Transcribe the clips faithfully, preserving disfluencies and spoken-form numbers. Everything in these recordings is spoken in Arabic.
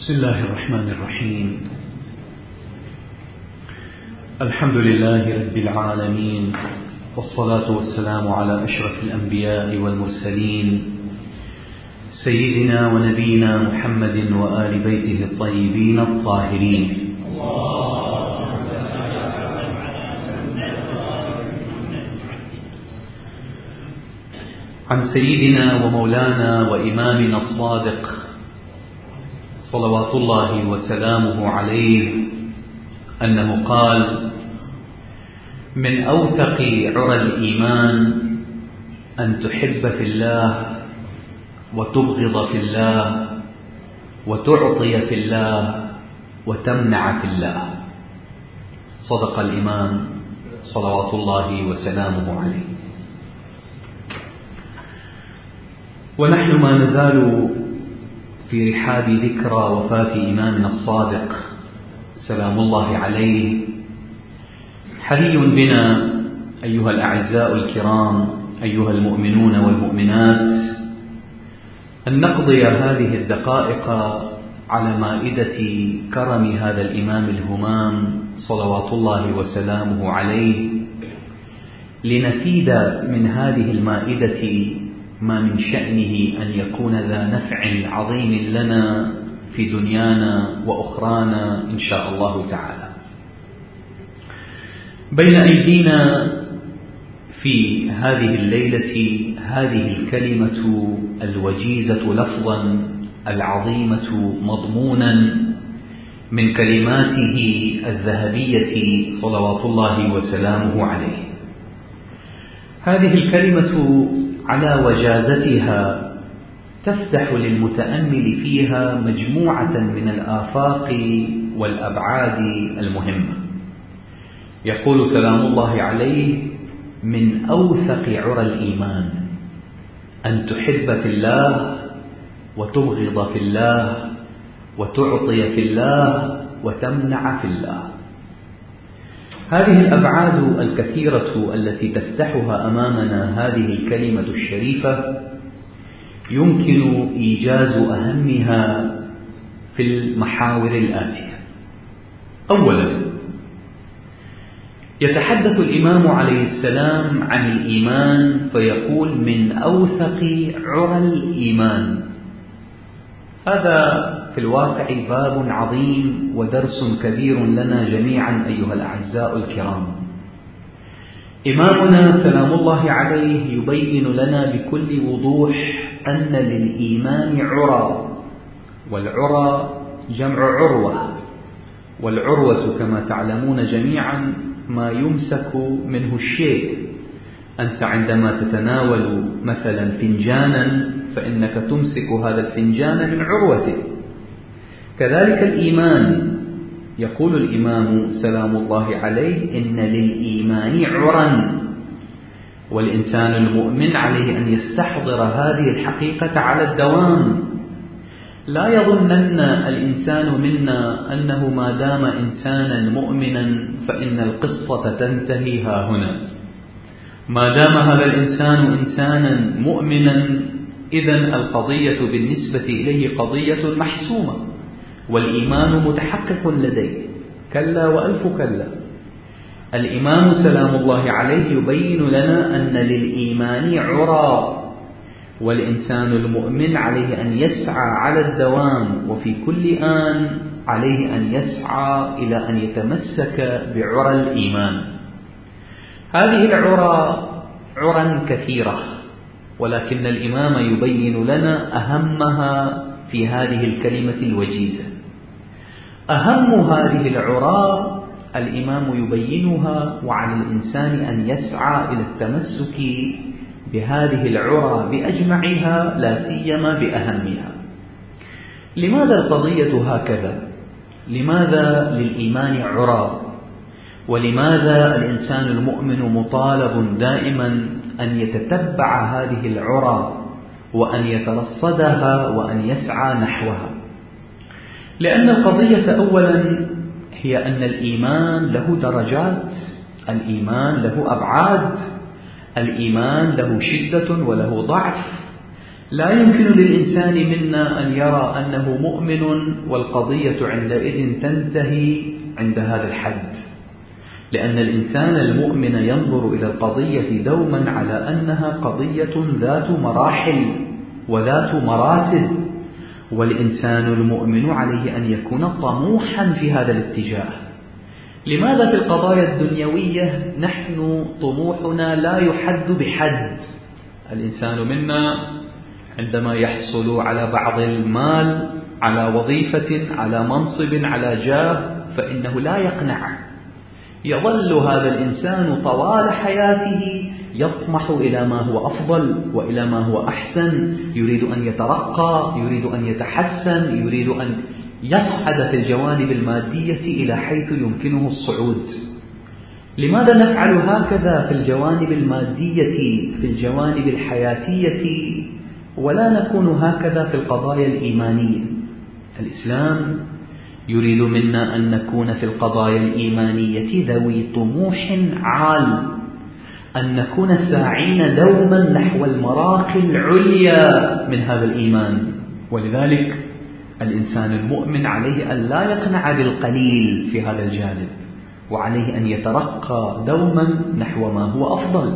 بسم الله الرحمن الرحيم. الحمد لله رب العالمين، والصلاة والسلام على أشرف الأنبياء والمرسلين سيدنا ونبينا محمد وآل بيته الطيبين الطاهرين. عن سيدنا ومولانا وإمامنا الصادق صلوات الله وسلامه عليه أنه قال: من أوثق عرى الإيمان أن تحب في الله وتبغض في الله وتعطي في الله وتمنع في الله. صدق الإمام صلوات الله وسلامه عليه. ونحن ما نزال في رحاب ذكرى وفاة إمامنا الصادق سلام الله عليه. حري بنا أيها الأعزاء الكرام، أيها المؤمنون والمؤمنات، أن نقضي هذه الدقائق على مائدة كرم هذا الإمام الهمام صلوات الله وسلامه عليه، لنفيد من هذه المائدة ما من شأنه أن يكون ذا نفع عظيم لنا في دنيانا وأخرانا إن شاء الله تعالى. بين أيدينا في هذه الليلة هذه الكلمة الوجيزة لفظا العظيمة مضمونا من كلماته الذهبية صلوات الله وسلامه عليه. هذه الكلمة على وجازتها تفتح للمتأمل فيها مجموعة من الآفاق والأبعاد المهمة. يقول سلام الله عليه: من أوثق عرى الإيمان أن تحب في الله وتبغض في الله وتعطي في الله وتمنع في الله. هذه الأبعاد الكثيرة التي تفتحها أمامنا هذه الكلمة الشريفة يمكن إيجاز أهمها في المحاور الآتية. أولا، يتحدث الإمام عليه السلام عن الإيمان فيقول: من أوثق عرى الإيمان. هذا في الواقع باب عظيم ودرس كبير لنا جميعا أيها الأعزاء الكرام. إمامنا سلام الله عليه يبين لنا بكل وضوح أن للإيمان عرى، والعرى جمع عروة، والعروة كما تعلمون جميعا ما يمسك منه الشيء. أنت عندما تتناول مثلا فنجانا فإنك تمسك هذا الفنجان من عروته. كذلك الإيمان، يقول الإمام سلام الله عليه: إن للإيمان عرى، والإنسان المؤمن عليه أن يستحضر هذه الحقيقة على الدوام. لا يظنن الإنسان منا أنه ما دام إنسانا مؤمنا فإن القصة تنتهي ها هنا. ما دام هذا الإنسان إنسانا مؤمنا إذن القضية بالنسبة إليه قضية محسومة، والإيمان متحقق لديه. كلا وألف كلا. الإمام سلام الله عليه يبين لنا أن للإيمان عرى، والإنسان المؤمن عليه أن يسعى على الدوام، وفي كل آن عليه أن يسعى إلى أن يتمسك بعرى الإيمان. هذه العرى عرى كثيرة، ولكن الإمام يبين لنا أهمها في هذه الكلمة الوجيزة. أهم هذه العرى الإمام يبينها، وعلى الإنسان أن يسعى إلى التمسك بهذه العرى بأجمعها لا سيما بأهمها. لماذا القضية هكذا؟ لماذا للإيمان عرى؟ ولماذا الإنسان المؤمن مطالب دائما أن يتتبع هذه العرى وأن يترصدها وأن يسعى نحوها؟ لأن القضية أولا هي أن الإيمان له درجات، الإيمان له أبعاد، الإيمان له شدة وله ضعف، لا يمكن للإنسان منا أن يرى أنه مؤمن والقضية عندئذ تنتهي عند هذا الحد، لأن الإنسان المؤمن ينظر إلى القضية دوما على أنها قضية ذات مراحل وذات مراتب، والإنسان المؤمن عليه أن يكون طموحا في هذا الاتجاه. لماذا في القضايا الدنيوية نحن طموحنا لا يحد بحد؟ الإنسان منا عندما يحصل على بعض المال، على وظيفة، على منصب، على جاه، فإنه لا يقنع، يظل هذا الإنسان طوال حياته يطمح إلى ما هو أفضل وإلى ما هو أحسن، يريد أن يترقى، يريد أن يتحسن، يريد أن يصعد في الجوانب المادية إلى حيث يمكنه الصعود. لماذا نفعل هكذا في الجوانب المادية، في الجوانب الحياتية، ولا نكون هكذا في القضايا الإيمانية؟ الإسلام يريد منا أن نكون في القضايا الإيمانية ذوي طموح عال، أن نكون ساعين دوما نحو المراقي العليا من هذا الإيمان. ولذلك الإنسان المؤمن عليه أن لا يقنع بالقليل في هذا الجانب، وعليه أن يترقى دوما نحو ما هو أفضل،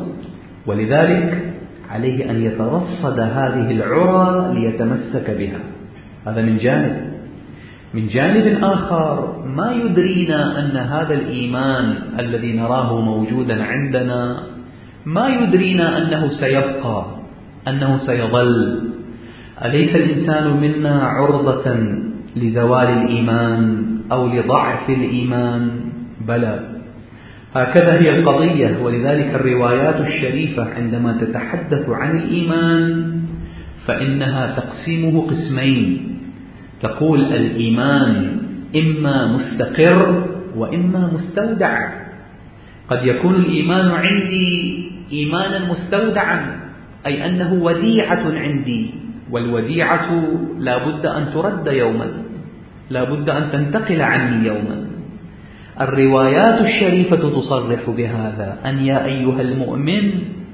ولذلك عليه أن يترصد هذه العرى ليتمسك بها. هذا من جانب. من جانب آخر ما يدرينا أن هذا الإيمان الذي نراه موجودا عندنا ما يدرينا أنه سيبقى، أنه سيظل. أليس الإنسان منا عرضة لزوال الإيمان أو لضعف الإيمان؟ بلى، هكذا هي القضية. ولذلك الروايات الشريفة عندما تتحدث عن الإيمان فإنها تقسمه قسمين، تقول الإيمان إما مستقر وإما مستودع. قد يكون الإيمان عندي إيمانا مستودعا، أي أنه وديعة عندي، والوديعة لا بد أن ترد يوما، لا بد أن تنتقل عني يوما. الروايات الشريفة تصرح بهذا، أن يا أيها المؤمن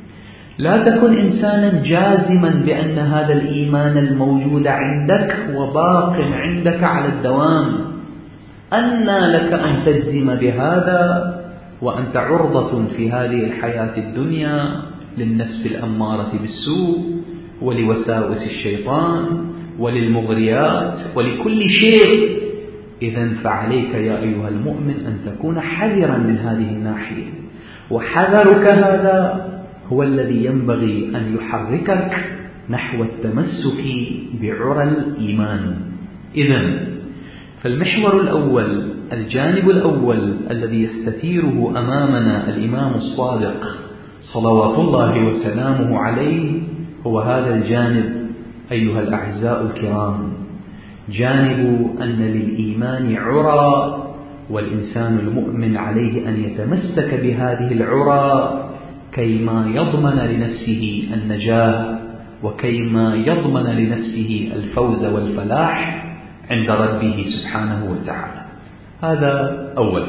لا تكن إنسانا جازما بأن هذا الإيمان الموجود عندك وباق عندك على الدوام. أنى لك أن تجزم بهذا وأنت عرضة في هذه الحياة الدنيا للنفس الأمارة بالسوء ولوساوس الشيطان وللمغريات ولكل شيء. إذن فعليك يا أيها المؤمن أن تكون حذرا من هذه الناحية، وحذرك هذا هو الذي ينبغي أن يحركك نحو التمسك بعرى الإيمان. إذن فالمحور الأول، الجانب الأول الذي يستثيره أمامنا الإمام الصادق صلوات الله وسلامه عليه هو هذا الجانب أيها الأعزاء الكرام، جانب أن للإيمان عرى، والإنسان المؤمن عليه أن يتمسك بهذه العرى كيما يضمن لنفسه النجاة وكيما يضمن لنفسه الفوز والفلاح عند ربه سبحانه وتعالى. هذا أولا.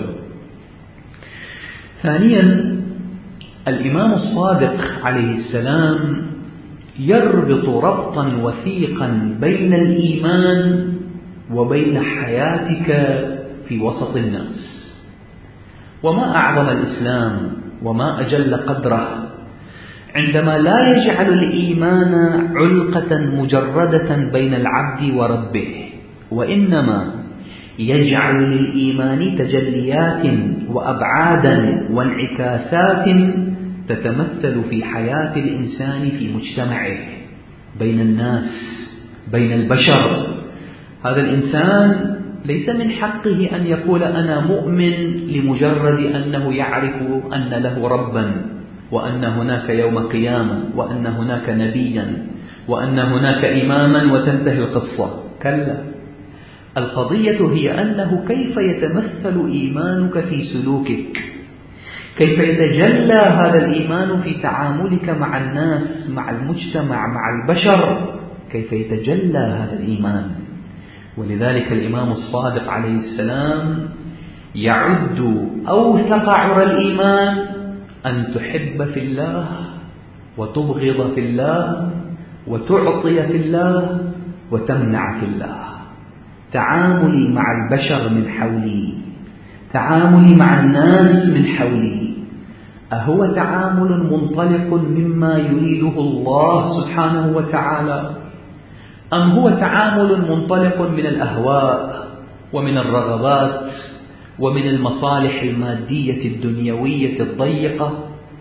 ثانيا، الإمام الصادق عليه السلام يربط ربطا وثيقا بين الإيمان وبين حياتك في وسط الناس. وما أعظم الإسلام وما أجل قدره عندما لا يجعل الإيمان علقة مجردة بين العبد وربه، وإنما يجعل للإيمان تجليات وأبعادا وانعكاسات تتمثل في حياة الإنسان في مجتمعه، بين الناس، بين البشر. هذا الإنسان ليس من حقه أن يقول أنا مؤمن لمجرد أنه يعرف أن له ربا، وأن هناك يوم قيامة، وأن هناك نبيا، وأن هناك إماما وتنتهي القصة. كلا، القضية هي أنه كيف يتمثل إيمانك في سلوكك، كيف يتجلى هذا الإيمان في تعاملك مع الناس، مع المجتمع، مع البشر، كيف يتجلى هذا الإيمان. ولذلك الإمام الصادق عليه السلام يعد أوثق عرى الإيمان أن تحب في الله وتبغض في الله وتعطي في الله وتمنع في الله. تعاملي مع البشر من حولي، تعاملي مع الناس من حولي، أهو تعامل منطلق مما يريده الله سبحانه وتعالى، أم هو تعامل منطلق من الأهواء ومن الرغبات ومن المصالح المادية الدنيوية الضيقة؟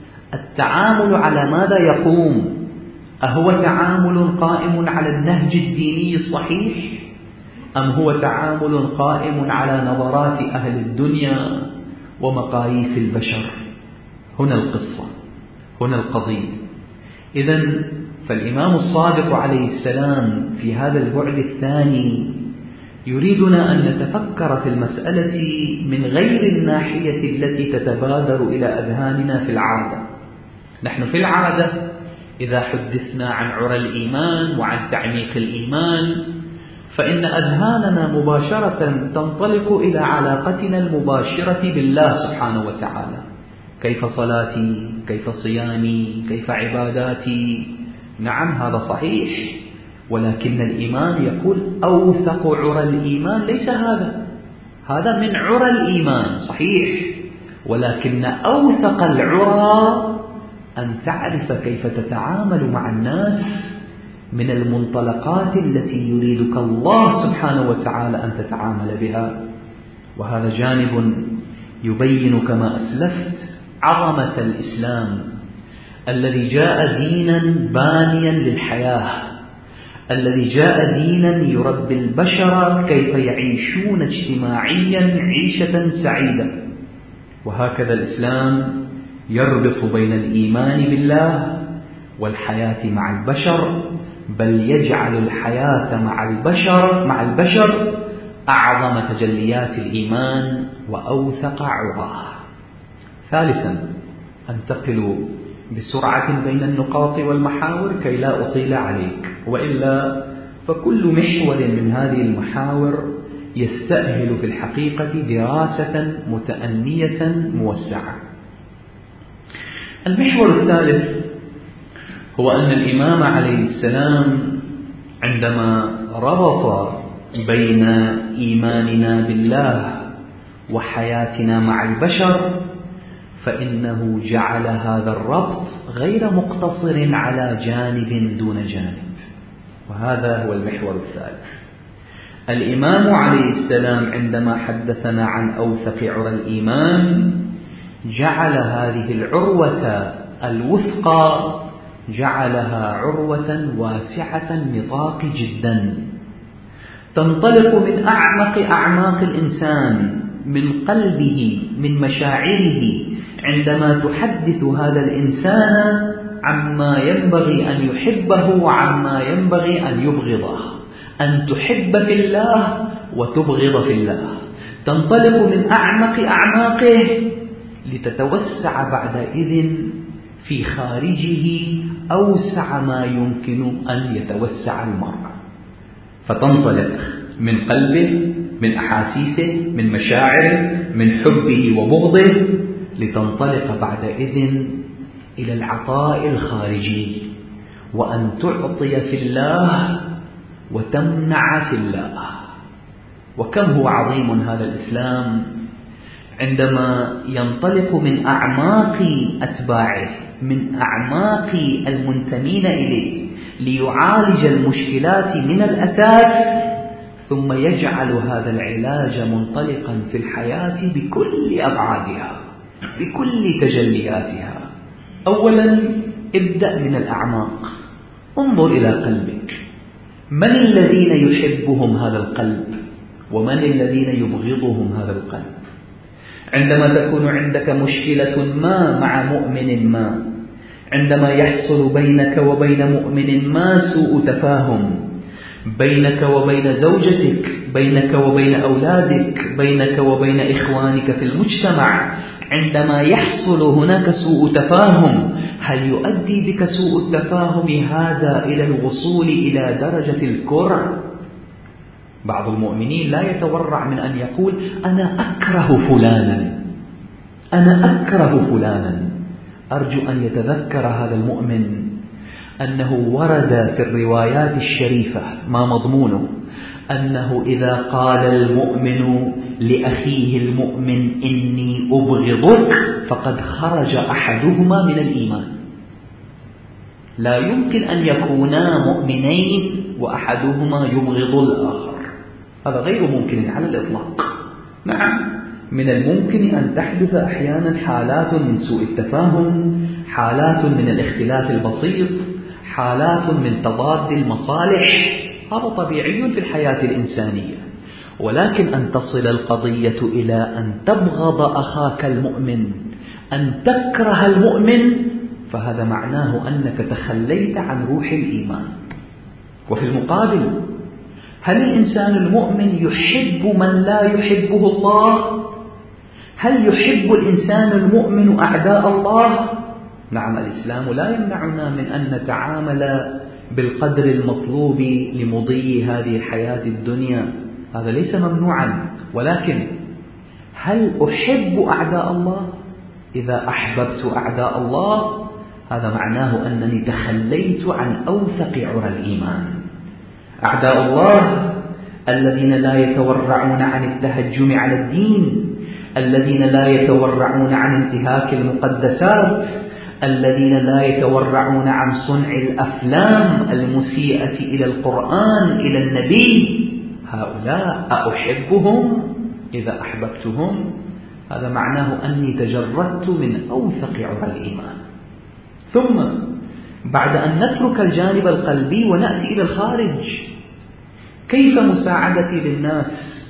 التعامل على ماذا يقوم؟ أهو تعامل قائم على النهج الديني الصحيح، أم هو تعامل قائم على نظرات أهل الدنيا ومقاييس البشر؟ هنا القصة، هنا القضية. إذن فالإمام الصادق عليه السلام في هذا البعد الثاني يريدنا أن نتفكر في المسألة من غير الناحية التي تتبادر إلى أذهاننا في العادة. نحن في العادة إذا حدثنا عن عرى الإيمان وعن تعميق الإيمان فإن أذهاننا مباشرة تنطلق إلى علاقتنا المباشرة بالله سبحانه وتعالى. كيف صلاتي؟ كيف صيامي؟ كيف عباداتي؟ نعم هذا صحيح، ولكن الإمام يقول أوثق عرى الإيمان ليس هذا، هذا من عرى الإيمان صحيح، ولكن أوثق العرى أن تعرف كيف تتعامل مع الناس من المنطلقات التي يريدك الله سبحانه وتعالى أن تتعامل بها. وهذا جانب يبين كما أسلفت عظمة الإسلام الذي جاء دينا بانيا للحياة، الذي جاء دينا يربي البشر كيف يعيشون اجتماعيا عيشة سعيدة. وهكذا الإسلام يربط بين الإيمان بالله والحياة مع البشر، بل يجعل الحياة مع البشر مع البشر أعظم تجليات الإيمان وأوثق عراه. ثالثا، أنتقل بسرعة بين النقاط والمحاور كي لا أطيل عليك، وإلا فكل محور من هذه المحاور يستأهل في الحقيقة دراسة متأنية موسعة. المحور الثالث هو أن الإمام عليه السلام عندما ربط بين إيماننا بالله وحياتنا مع البشر فإنه جعل هذا الربط غير مقتصر على جانب دون جانب، وهذا هو المحور الثالث. الإمام عليه السلام عندما حدثنا عن أوثق عرى الإيمان جعل هذه العروة الوثقى جعلها عروة واسعة النطاق جدا، تنطلق من أعمق أعماق الإنسان، من قلبه، من مشاعره، عندما تحدث هذا الإنسان عما ينبغي أن يحبه وعما ينبغي أن يبغضه، أن تحب في الله وتبغض في الله، تنطلق من أعمق أعماقه لتتوسع بعدئذ في خارجه أوسع ما يمكن أن يتوسع المرء، فتنطلق من قلبه، من أحاسيسه، من مشاعره، من حبه وبغضه، لتنطلق بعدئذ إلى العطاء الخارجي، وأن تعطي في الله وتمنع في الله. وكم هو عظيم هذا الإسلام عندما ينطلق من أعماق أتباعه، من أعماق المنتمين إليه، ليعالج المشكلات من الأساس، ثم يجعل هذا العلاج منطلقا في الحياة بكل أبعادها، بكل تجلياتها. أولا ابدأ من الأعماق، انظر إلى قلبك، من الذين يحبهم هذا القلب ومن الذين يبغضهم هذا القلب؟ عندما تكون عندك مشكلة ما مع مؤمن ما، عندما يحصل بينك وبين مؤمن ما سوء تفاهم، بينك وبين زوجتك، بينك وبين أولادك، بينك وبين إخوانك في المجتمع، عندما يحصل هناك سوء تفاهم، هل يؤدي بك سوء التفاهم هذا إلى الوصول إلى درجة الكره؟ بعض المؤمنين لا يتورع من أن يقول أنا أكره فلانا، أنا أكره فلانا. أرجو أن يتذكر هذا المؤمن أنه ورد في الروايات الشريفة ما مضمونه أنه إذا قال المؤمن لأخيه المؤمن إني أبغضك فقد خرج أحدهما من الإيمان. لا يمكن أن يكونا مؤمنين وأحدهما يبغض الآخر، هذا غير ممكن على الإطلاق. نعم، من الممكن أن تحدث أحيانا حالات من سوء التفاهم، حالات من الاختلاف البسيط، حالات من تضاد المصالح، هذا طبيعي في الحياة الإنسانية. ولكن أن تصل القضية إلى أن تبغض أخاك المؤمن، أن تكره المؤمن، فهذا معناه أنك تخليت عن روح الإيمان. وفي المقابل، هل الإنسان المؤمن يحب من لا يحبه الله؟ هل يحب الإنسان المؤمن أعداء الله؟ نعم، الإسلام لا يمنعنا من أن نتعامل بالقدر المطلوب لمضي هذه الحياة الدنيا، هذا ليس ممنوعا. ولكن هل أحب أعداء الله؟ إذا أحببت أعداء الله هذا معناه أنني تخليت عن أوثق عرى الإيمان. أعداء الله الذين لا يتورعون عن التهجم على الدين، الذين لا يتورعون عن انتهاك المقدسات، الذين لا يتورعون عن صنع الأفلام المسيئة إلى القرآن إلى النبي، هؤلاء أحبهم؟ إذا أحببتهم هذا معناه أني تجردت من أوثق عرى الإيمان. ثم بعد أن نترك الجانب القلبي ونأتي إلى الخارج، كيف مساعدتي للناس؟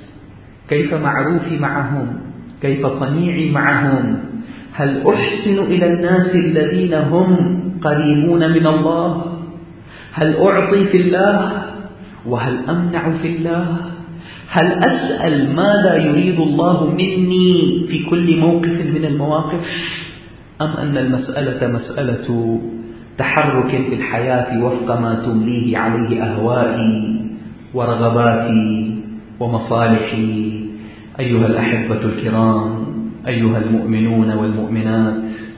كيف معروفي معهم؟ كيف صنيعي معهم؟ هل أحسن إلى الناس الذين هم قريبون من الله؟ هل أعطي في الله؟ وهل أمنع في الله؟ هل أسأل ماذا يريد الله مني في كل موقف من المواقف؟ أم أن المسألة مسألة تحرك في الحياة وفق ما تمليه عليه أهوائي ورغباتي ومصالحي؟ أيها الأحبة الكرام، أيها المؤمنون والمؤمنات،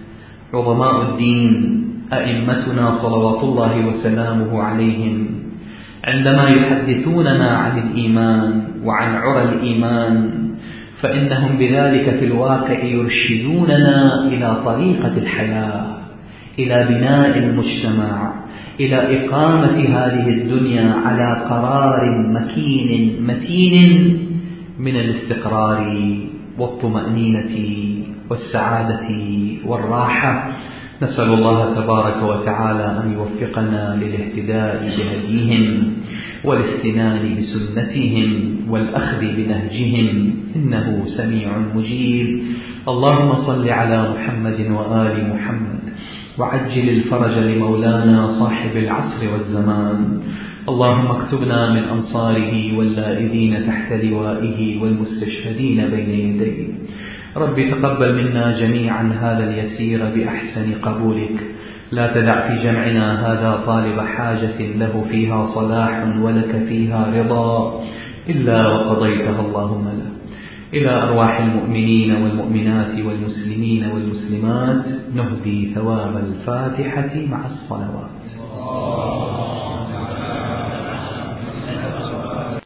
عظماء الدين أئمتنا صلوات الله وسلامه عليهم عندما يحدثوننا عن الإيمان وعن عرى الإيمان فإنهم بذلك في الواقع يرشدوننا إلى طريقة الحياة، إلى بناء المجتمع، إلى إقامة هذه الدنيا على قرار مكين متين من الاستقرار والطمأنينة والسعادة والراحة. نسأل الله تبارك وتعالى أن يوفقنا للاهتداء بهديهم والاستنان بسنتهم والأخذ بنهجهم، إنه سميع مجيب. اللهم صل على محمد وآل محمد وعجل الفرج لمولانا صاحب العصر والزمان. اللهم اكتبنا من أنصاره واللائذين تحت لوائه والمستشهدين بين يديه. رب تقبل منا جميعا هذا اليسير بأحسن قبولك، لا تدع في جمعنا هذا طالب حاجة له فيها صلاح ولك فيها رضا إلا وقضيتها اللهم له. إلى أرواح المؤمنين والمؤمنات والمسلمين والمسلمات نهدي ثواب الفاتحة مع الصلوات.